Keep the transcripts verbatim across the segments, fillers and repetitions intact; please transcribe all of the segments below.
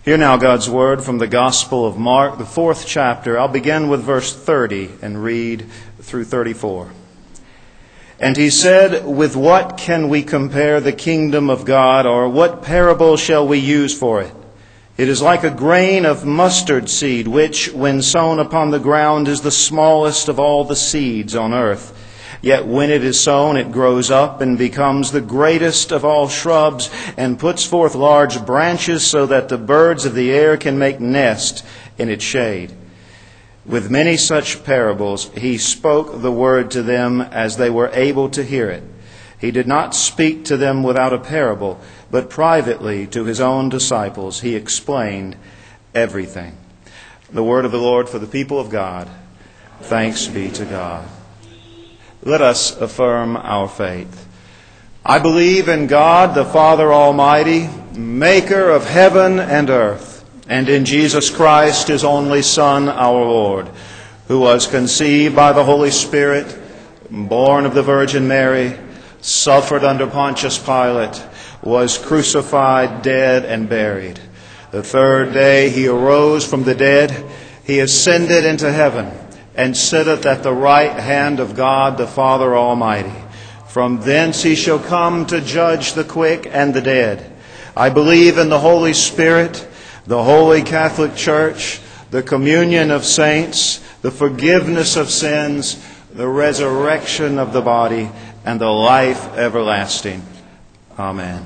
Hear now God's Word from the Gospel of Mark, the fourth chapter. I'll begin with verse thirty and read through thirty-four. And he said, "With what can we compare the kingdom of God, or what parable shall we use for it? It is like a grain of mustard seed, which, when sown upon the ground, is the smallest of all the seeds on earth. Yet when it is sown, it grows up and becomes the greatest of all shrubs, and puts forth large branches, so that the birds of the air can make nest in its shade." With many such parables he spoke the word to them as they were able to hear it. He did not speak to them without a parable, but privately to his own disciples he explained everything. The word of the Lord for the people of God. Thanks be to God. Let us affirm our faith. I believe in God, the Father Almighty, maker of heaven and earth, and in Jesus Christ, his only Son, our Lord, who was conceived by the Holy Spirit, born of the Virgin Mary, suffered under Pontius Pilate, was crucified, dead, and buried. The third day he arose from the dead. He ascended into heaven, and sitteth at the right hand of God the Father Almighty. From thence he shall come to judge the quick and the dead. I believe in the Holy Spirit, the Holy Catholic Church, the communion of saints, the forgiveness of sins, the resurrection of the body, and the life everlasting. Amen.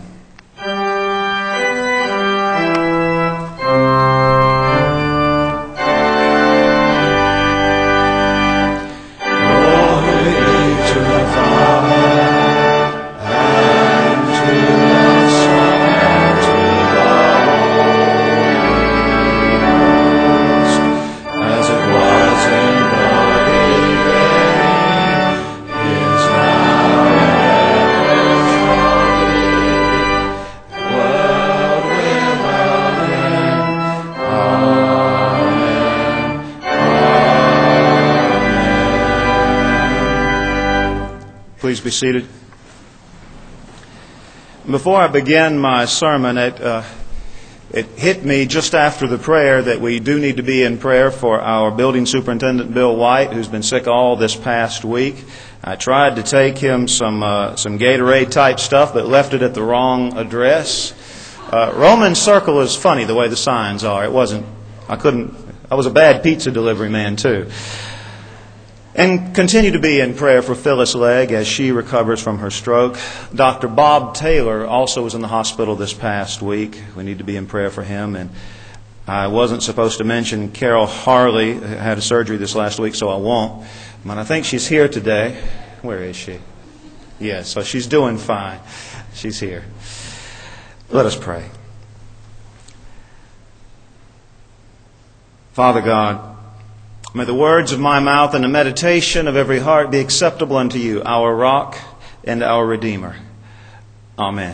Please be seated. Before I begin my sermon, it, uh, it hit me just after the prayer that we do need to be in prayer for our building superintendent, Bill White, who's been sick all this past week. I tried to take him some uh, some Gatorade type stuff, but left it at the wrong address. Uh, Roman Circle is funny the way the signs are. It wasn't. I couldn't. I was a bad pizza delivery man too. And continue to be in prayer for Phyllis Legg as she recovers from her stroke. Doctor Bob Taylor also was in the hospital this past week. We need to be in prayer for him. And I wasn't supposed to mention Carol Harley had a surgery this last week, so I won't. But I think she's here today. Where is she? Yes, so she's doing fine. She's here. Let us pray. Father God, may the words of my mouth and the meditation of every heart be acceptable unto you, our rock and our Redeemer. Amen.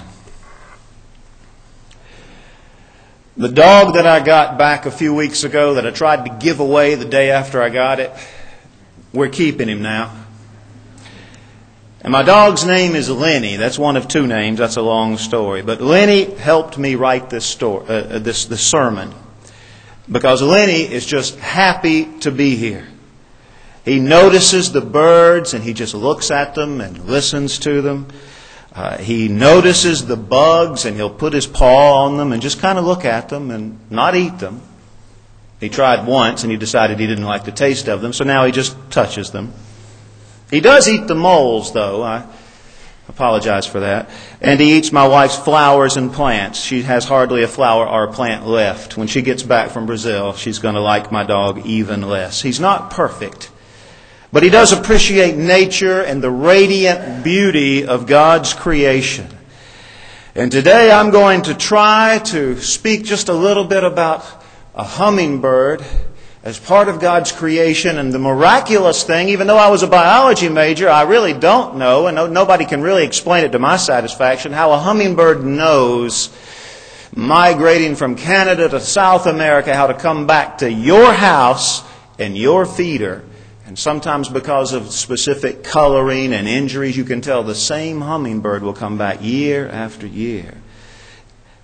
The dog that I got back a few weeks ago that I tried to give away the day after I got it, we're keeping him now. And my dog's name is Lenny. That's one of two names. That's a long story. But Lenny helped me write this story, uh, this, this sermon. Because Lenny is just happy to be here. He notices the birds and he just looks at them and listens to them. Uh, he notices the bugs and he'll put his paw on them and just kind of look at them and not eat them. He tried once and he decided he didn't like the taste of them, so now he just touches them. He does eat the moles, though. I apologize for that. And he eats my wife's flowers and plants. She has hardly a flower or a plant left. When she gets back from Brazil, she's going to like my dog even less. He's not perfect, but he does appreciate nature and the radiant beauty of God's creation. And today I'm going to try to speak just a little bit about a hummingbird as part of God's creation. And the miraculous thing, even though I was a biology major, I really don't know, and no, nobody can really explain it to my satisfaction, how a hummingbird knows, migrating from Canada to South America, how to come back to your house and your feeder. And sometimes because of specific coloring and injuries, you can tell the same hummingbird will come back year after year.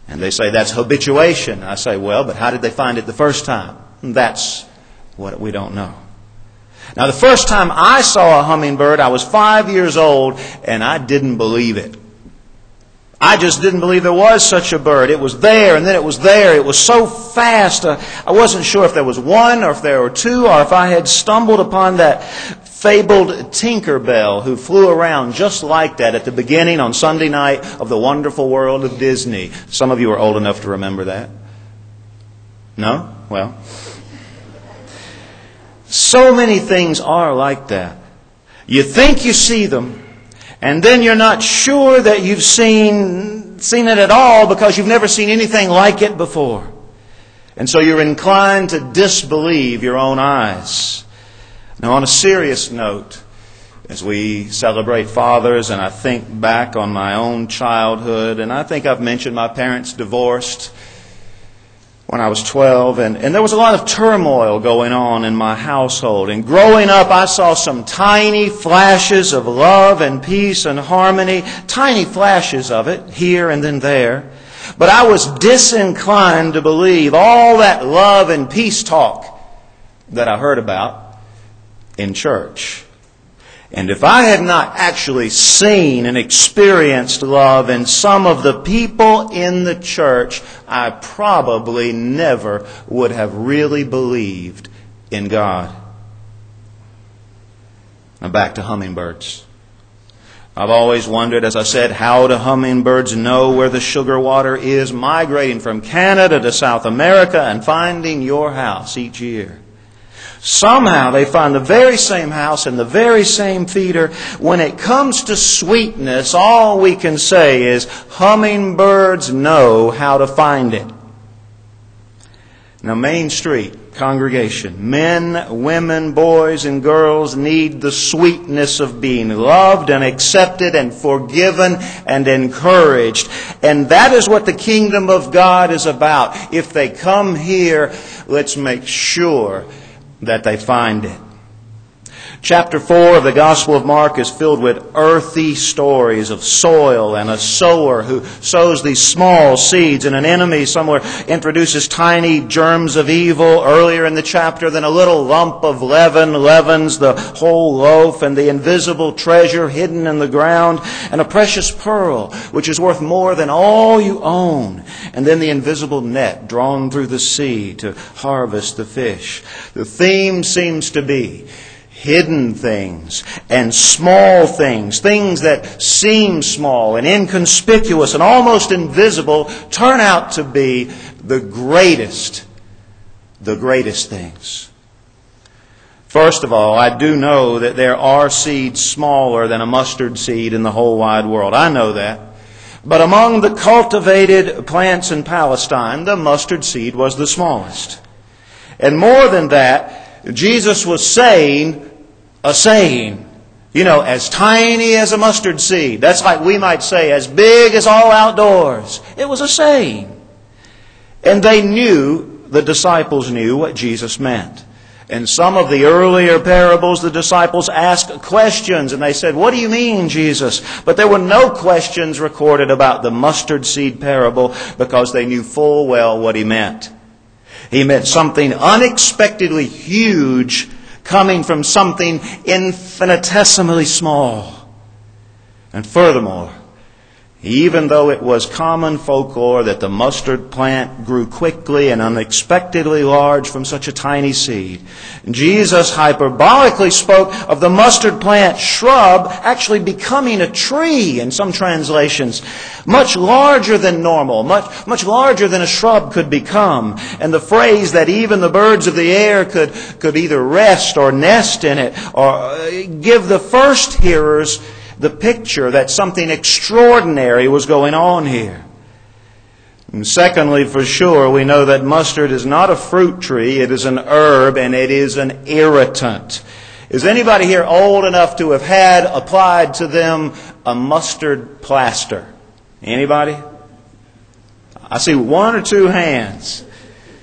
And they say that's habituation. I say, well, but how did they find it the first time? And that's what we don't know. Now, the first time I saw a hummingbird, I was five years old, and I didn't believe it. I just didn't believe there was such a bird. It was there, and then it was there. It was so fast. Uh, I wasn't sure if there was one, or if there were two, or if I had stumbled upon that fabled Tinkerbell who flew around just like that at the beginning on Sunday night of the Wonderful World of Disney. Some of you are old enough to remember that. No? Well, so many things are like that. You think you see them, and then you're not sure that you've seen, seen it at all because you've never seen anything like it before. And so you're inclined to disbelieve your own eyes. Now, on a serious note, as we celebrate fathers, and I think back on my own childhood, and I think I've mentioned my parents divorced when I was twelve, and, and there was a lot of turmoil going on in my household. And growing up, I saw some tiny flashes of love and peace and harmony, tiny flashes of it here and then there. But I was disinclined to believe all that love and peace talk that I heard about in church. And if I had not actually seen and experienced love in some of the people in the church, I probably never would have really believed in God. Now back to hummingbirds. I've always wondered, as I said, how do hummingbirds know where the sugar water is, migrating from Canada to South America and finding your house each year? Somehow they find the very same house and the very same feeder. When it comes to sweetness, all we can say is hummingbirds know how to find it. Now, Main Street congregation, men, women, boys, and girls need the sweetness of being loved and accepted and forgiven and encouraged. And that is what the kingdom of God is about. If they come here, let's make sure that they find it. Chapter four of the Gospel of Mark is filled with earthy stories of soil and a sower who sows these small seeds, and an enemy somewhere introduces tiny germs of evil earlier in the chapter. Then a little lump of leaven leavens the whole loaf, and the invisible treasure hidden in the ground, and a precious pearl which is worth more than all you own. And then the invisible net drawn through the sea to harvest the fish. The theme seems to be hidden things and small things, things that seem small and inconspicuous and almost invisible, turn out to be the greatest, the greatest things. First of all, I do know that there are seeds smaller than a mustard seed in the whole wide world. I know that. But among the cultivated plants in Palestine, the mustard seed was the smallest. And more than that, Jesus was saying a saying, you know, as tiny as a mustard seed. That's like we might say, as big as all outdoors. It was a saying. And they knew, the disciples knew what Jesus meant. In some of the earlier parables, the disciples asked questions, and they said, "What do you mean, Jesus?" But there were no questions recorded about the mustard seed parable because they knew full well what He meant. He meant something unexpectedly huge coming from something infinitesimally small. And furthermore, even though it was common folklore that the mustard plant grew quickly and unexpectedly large from such a tiny seed, Jesus hyperbolically spoke of the mustard plant shrub actually becoming a tree in some translations, much larger than normal, much, much larger than a shrub could become. And the phrase that even the birds of the air could, could either rest or nest in it, or give the first hearers the picture that something extraordinary was going on here. And secondly, for sure, we know that mustard is not a fruit tree. It is an herb, and it is an irritant. Is anybody here old enough to have had applied to them a mustard plaster? Anybody? I see one or two hands.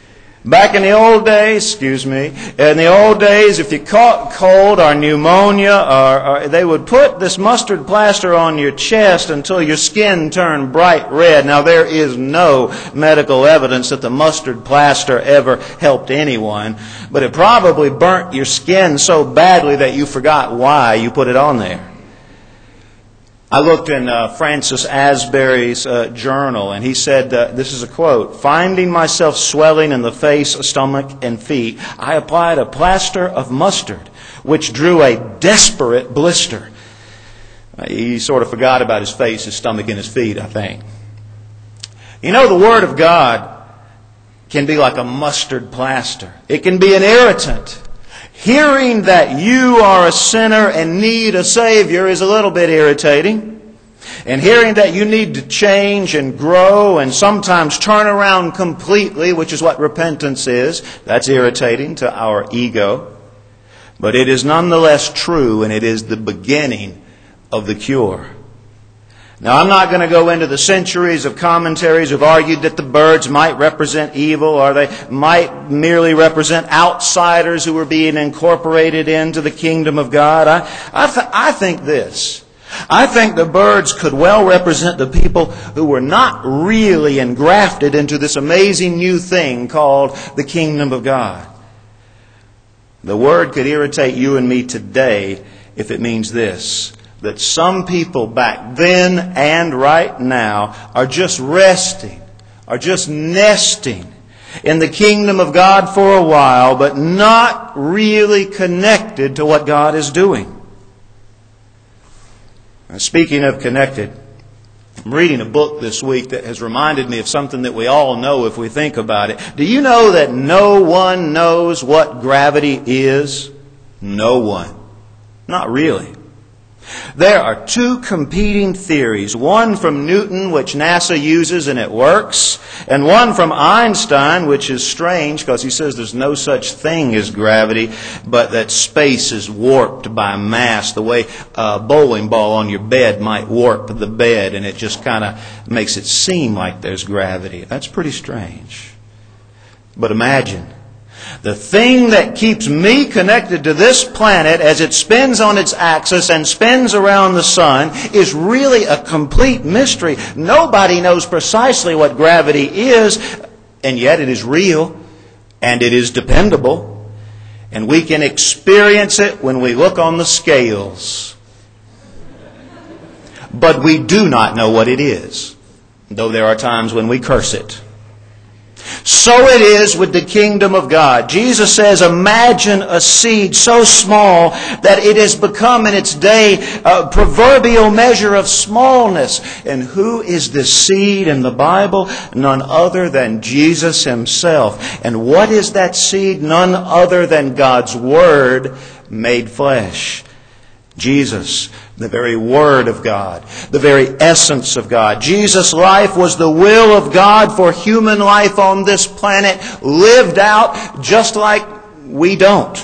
Back in the old days, excuse me, in the old days, if you caught cold or pneumonia, or, or they would put this mustard plaster on your chest until your skin turned bright red. Now, there is no medical evidence that the mustard plaster ever helped anyone, but it probably burnt your skin so badly that you forgot why you put it on there. I looked in uh, Francis Asbury's uh, journal, and he said, uh, this is a quote, "Finding myself swelling in the face, stomach, and feet, I applied a plaster of mustard, which drew a desperate blister." Uh, he sort of forgot about his face, his stomach, and his feet, I think. You know, the Word of God can be like a mustard plaster. It can be an irritant. Hearing that you are a sinner and need a Savior is a little bit irritating. And hearing that you need to change and grow and sometimes turn around completely, which is what repentance is, that's irritating to our ego. But it is nonetheless true, and it is the beginning of the cure. Now, I'm not going to go into the centuries of commentaries who've argued that the birds might represent evil, or they might merely represent outsiders who were being incorporated into the kingdom of God. I, I, th- I think this. I think the birds could well represent the people who were not really engrafted into this amazing new thing called the kingdom of God. The word could irritate you and me today if it means this: that some people back then and right now are just resting, are just nesting in the kingdom of God for a while, but not really connected to what God is doing. Now, speaking of connected, I'm reading a book this week that has reminded me of something that we all know if we think about it. Do you know that no one knows what gravity is? No one. Not really. There are two competing theories, one from Newton, which NASA uses and it works, and one from Einstein, which is strange because he says there's no such thing as gravity, but that space is warped by mass, the way a bowling ball on your bed might warp the bed, and it just kind of makes it seem like there's gravity. That's pretty strange. But imagine, the thing that keeps me connected to this planet as it spins on its axis and spins around the sun is really a complete mystery. Nobody knows precisely what gravity is, and yet it is real and it is dependable. And we can experience it when we look on the scales. But we do not know what it is, though there are times when we curse it. So it is with the kingdom of God. Jesus says, imagine a seed so small that it has become in its day a proverbial measure of smallness. And who is the seed in the Bible? None other than Jesus Himself. And what is that seed? None other than God's Word made flesh. Jesus, the very Word of God, the very essence of God. Jesus' life was the will of God for human life on this planet, lived out just like we don't.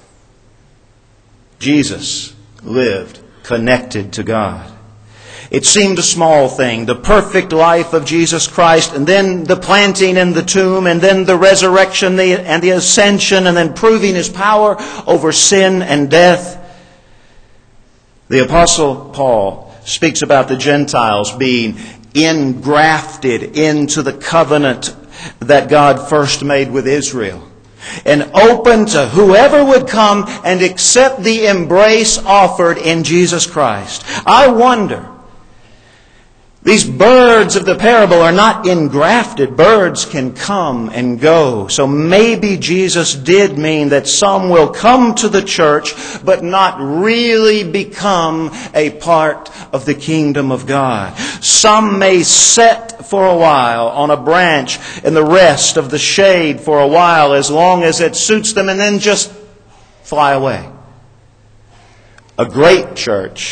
Jesus lived connected to God. It seemed a small thing, the perfect life of Jesus Christ, and then the planting in the tomb, and then the resurrection and the ascension, and then proving His power over sin and death. The Apostle Paul speaks about the Gentiles being engrafted into the covenant that God first made with Israel, and open to whoever would come and accept the embrace offered in Jesus Christ. I wonder, these birds of the parable are not engrafted. Birds can come and go. So maybe Jesus did mean that some will come to the church but not really become a part of the kingdom of God. Some may sit for a while on a branch in the rest of the shade for a while as long as it suits them, and then just fly away. A great church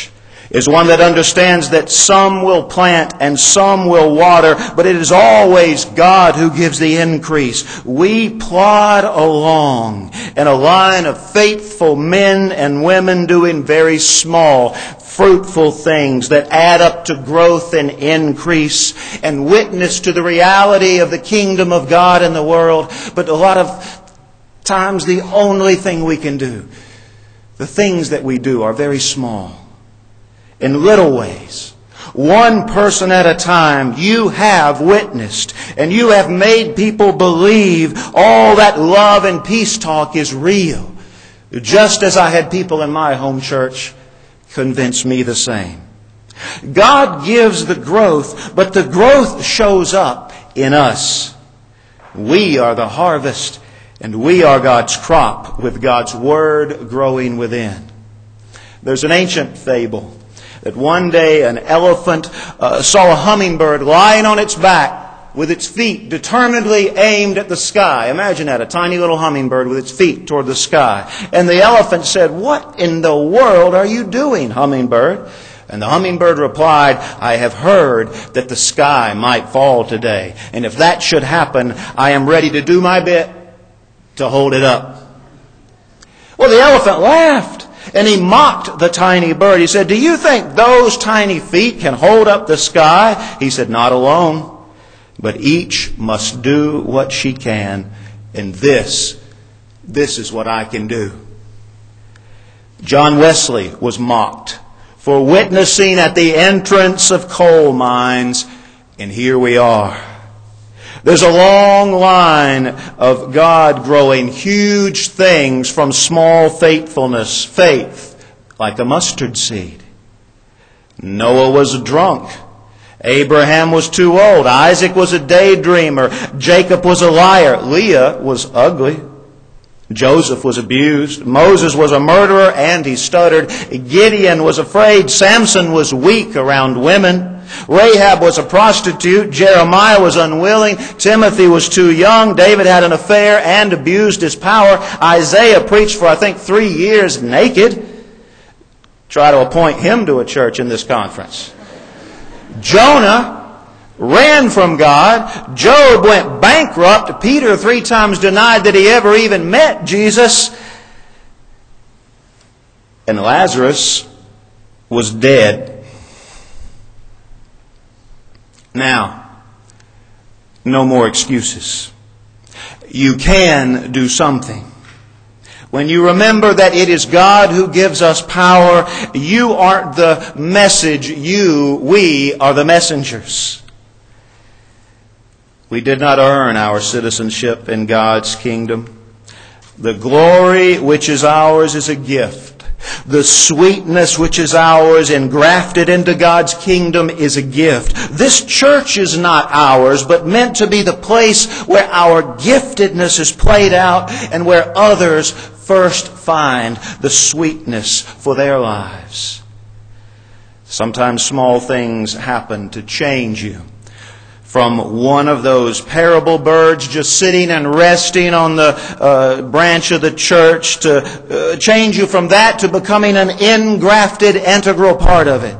is one that understands that some will plant and some will water, but it is always God who gives the increase. We plod along in a line of faithful men and women doing very small, fruitful things that add up to growth and increase and witness to the reality of the kingdom of God in the world. But a lot of times the only thing we can do, the things that we do are very small. In little ways, one person at a time, you have witnessed and you have made people believe all that love and peace talk is real. Just as I had people in my home church convince me the same. God gives the growth, but the growth shows up in us. We are the harvest and we are God's crop with God's Word growing within. There's an ancient fable that one day an elephant uh, saw a hummingbird lying on its back with its feet determinedly aimed at the sky. Imagine that, a tiny little hummingbird with its feet toward the sky. And the elephant said, "What in the world are you doing, hummingbird?" And the hummingbird replied, "I have heard that the sky might fall today. And if that should happen, I am ready to do my bit to hold it up." Well, the elephant laughed. And he mocked the tiny bird. He said, "Do you think those tiny feet can hold up the sky?" He said, "Not alone, but each must do what she can. And this, this is what I can do." John Wesley was mocked for witnessing at the entrance of coal mines. And here we are. There's a long line of God growing huge things from small faithfulness, faith, like a mustard seed. Noah was drunk. Abraham was too old. Isaac was a daydreamer. Jacob was a liar. Leah was ugly. Joseph was abused. Moses was a murderer and he stuttered. Gideon was afraid. Samson was weak around women. Rahab was a prostitute. Jeremiah was unwilling. Timothy was too young. David had an affair and abused his power. Isaiah preached for, I think, three years naked. Try to appoint him to a church in this conference. Jonah ran from God. Job went bankrupt. Peter three times denied that he ever even met Jesus. And Lazarus was dead. Now, no more excuses. You can do something. When you remember that it is God who gives us power, you aren't the message, you, we are the messengers. We did not earn our citizenship in God's kingdom. The glory which is ours is a gift. The sweetness which is ours, engrafted into God's kingdom, is a gift. This church is not ours, but meant to be the place where our giftedness is played out and where others first find the sweetness for their lives. Sometimes small things happen to change you. From one of those parable birds just sitting and resting on the uh, branch of the church to uh, change you from that to becoming an engrafted, integral part of it.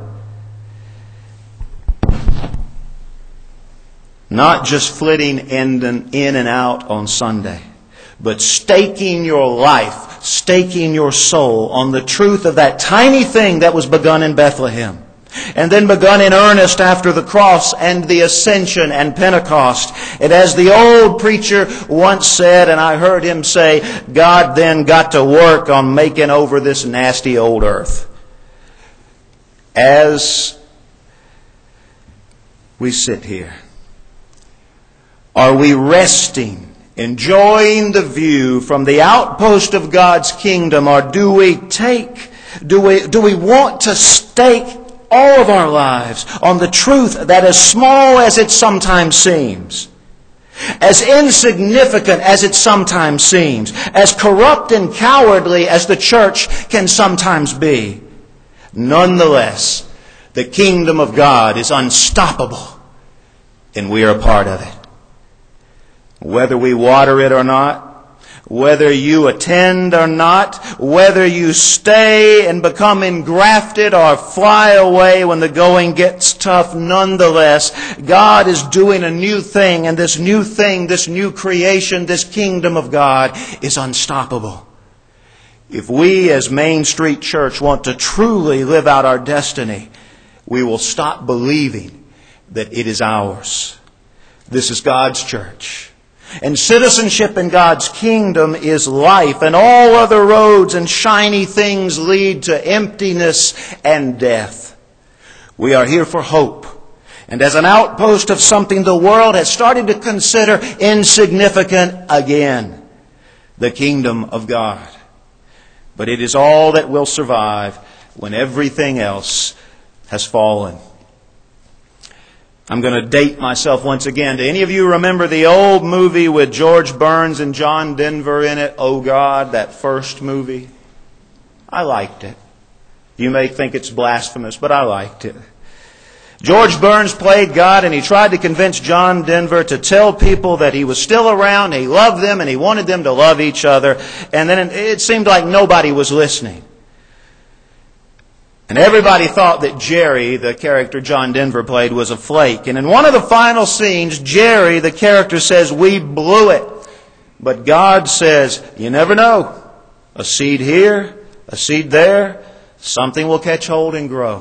Not just flitting in and, in and out on Sunday, but staking your life, staking your soul on the truth of that tiny thing that was begun in Bethlehem. And then begun in earnest after the cross and the ascension and Pentecost. And as the old preacher once said, and I heard him say, God then got to work on making over this nasty old earth. As we sit here, are we resting, enjoying the view from the outpost of God's kingdom, or do we take, do we, do we want to stake all of our lives on the truth that, as small as it sometimes seems, as insignificant as it sometimes seems, as corrupt and cowardly as the church can sometimes be, nonetheless, the kingdom of God is unstoppable and we are a part of it. Whether we water it or not, Whether you attend or not, whether you stay and become engrafted or fly away when the going gets tough, nonetheless, God is doing a new thing, and this new thing, this new creation, this kingdom of God is unstoppable. If we as Main Street Church want to truly live out our destiny, we will stop believing that it is ours. This is God's church. And citizenship in God's kingdom is life, and all other roads and shiny things lead to emptiness and death. We are here for hope, and as an outpost of something the world has started to consider insignificant again, the kingdom of God. But it is all that will survive when everything else has fallen. I'm going to date myself once again. Do any of you remember the old movie with George Burns and John Denver in it? Oh God, that first movie. I liked it. You may think it's blasphemous, but I liked it. George Burns played God, and he tried to convince John Denver to tell people that he was still around, he loved them, and he wanted them to love each other. And then it seemed like nobody was listening. And everybody thought that Jerry, the character John Denver played, was a flake. And in one of the final scenes, Jerry, the character, says, "We blew it." But God says, "You never know. A seed here, a seed there, something will catch hold and grow."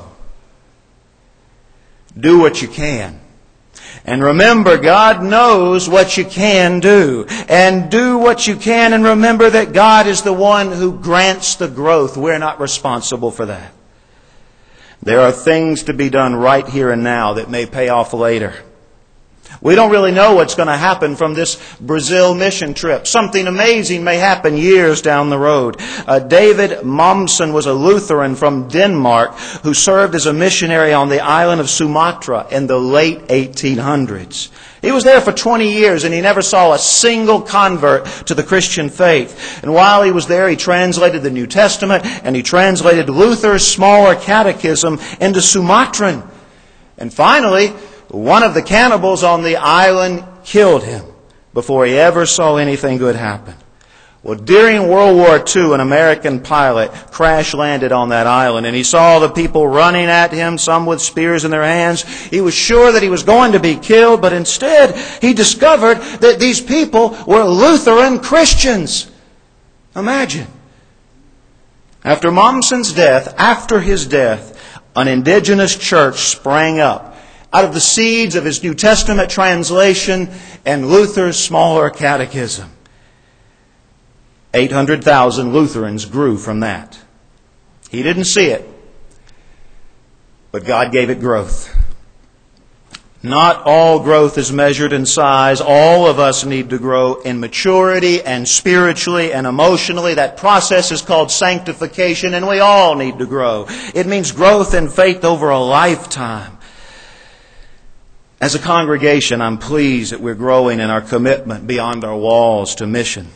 Do what you can. And remember, God knows what you can do. And do what you can, and remember that God is the one who grants the growth. We're not responsible for that. There are things to be done right here and now that may pay off later. We don't really know what's going to happen from this Brazil mission trip. Something amazing may happen years down the road. Uh, David Mommsen was a Lutheran from Denmark who served as a missionary on the island of Sumatra in the late eighteen hundreds. He was there for twenty years, and he never saw a single convert to the Christian faith. And while he was there, he translated the New Testament, and he translated Luther's smaller catechism into Sumatran. And finally, one of the cannibals on the island killed him before he ever saw anything good happen. Well, during World War Two, an American pilot crash-landed on that island, and he saw the people running at him, some with spears in their hands. He was sure that he was going to be killed, but instead he discovered that these people were Lutheran Christians. Imagine. After Mommsen's death, after his death, an indigenous church sprang up out of the seeds of his New Testament translation and Luther's smaller catechism. eight hundred thousand Lutherans grew from that. He didn't see it, but God gave it growth. Not all growth is measured in size. All of us need to grow in maturity and spiritually and emotionally. That process is called sanctification, and we all need to grow. It means growth in faith over a lifetime. As a congregation, I'm pleased that we're growing in our commitment beyond our walls to mission.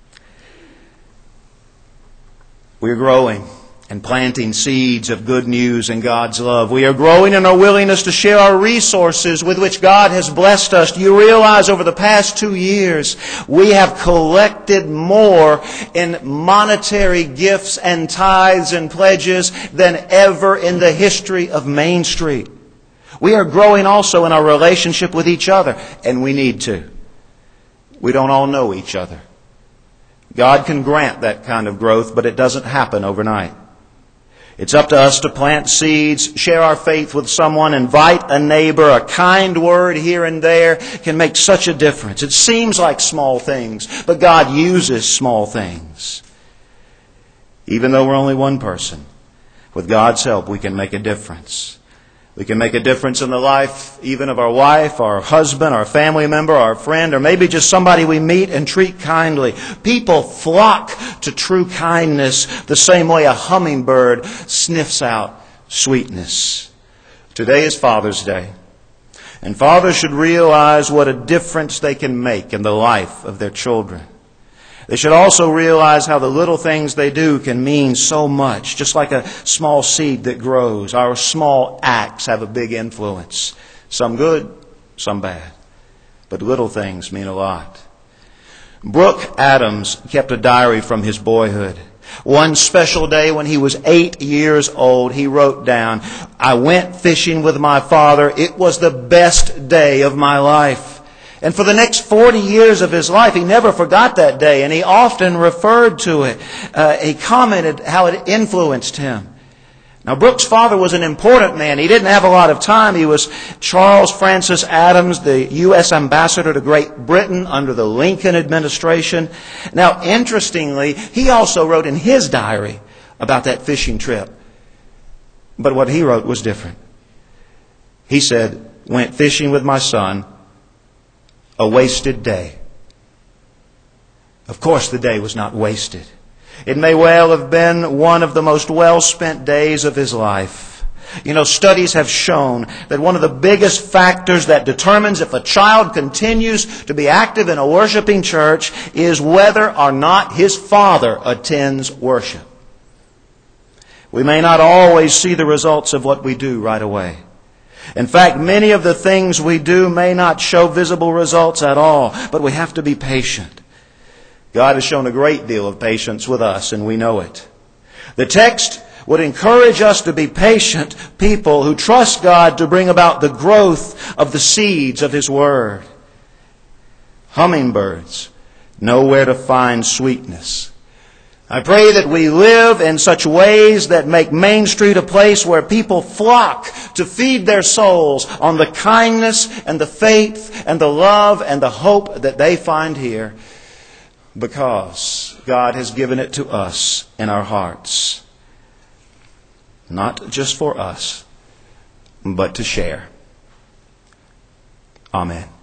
We're growing and planting seeds of good news and God's love. We are growing in our willingness to share our resources with which God has blessed us. Do you realize over the past two years, we have collected more in monetary gifts and tithes and pledges than ever in the history of Main Street. We are growing also in our relationship with each other, and we need to. We don't all know each other. God can grant that kind of growth, but it doesn't happen overnight. It's up to us to plant seeds, share our faith with someone, invite a neighbor. A kind word here and there can make such a difference. It seems like small things, but God uses small things. Even though we're only one person, with God's help, we can make a difference. We can make a difference in the life even of our wife, our husband, our family member, our friend, or maybe just somebody we meet and treat kindly. People flock to true kindness the same way a hummingbird sniffs out sweetness. Today is Father's Day, and fathers should realize what a difference they can make in the life of their children. They should also realize how the little things they do can mean so much. Just like a small seed that grows, our small acts have a big influence. Some good, some bad. But little things mean a lot. Brooke Adams kept a diary from his boyhood. One special day when he was eight years old, he wrote down, "I went fishing with my father. It was the best day of my life." And for the next forty years of his life, he never forgot that day, and he often referred to it. Uh, he commented how it influenced him. Now, Brooke's father was an important man. He didn't have a lot of time. He was Charles Francis Adams, the U S ambassador to Great Britain under the Lincoln administration. Now, interestingly, he also wrote in his diary about that fishing trip. But what he wrote was different. He said, "Went fishing with my son, a wasted day." Of course, the day was not wasted. It may well have been one of the most well-spent days of his life. You know, studies have shown that one of the biggest factors that determines if a child continues to be active in a worshiping church is whether or not his father attends worship. We may not always see the results of what we do right away. In fact, many of the things we do may not show visible results at all, but we have to be patient. God has shown a great deal of patience with us, and we know it. The text would encourage us to be patient people who trust God to bring about the growth of the seeds of His Word. Hummingbirds know where to find sweetness. I pray that we live in such ways that make Main Street a place where people flock to feed their souls on the kindness and the faith and the love and the hope that they find here, because God has given it to us in our hearts. Not just for us, but to share. Amen.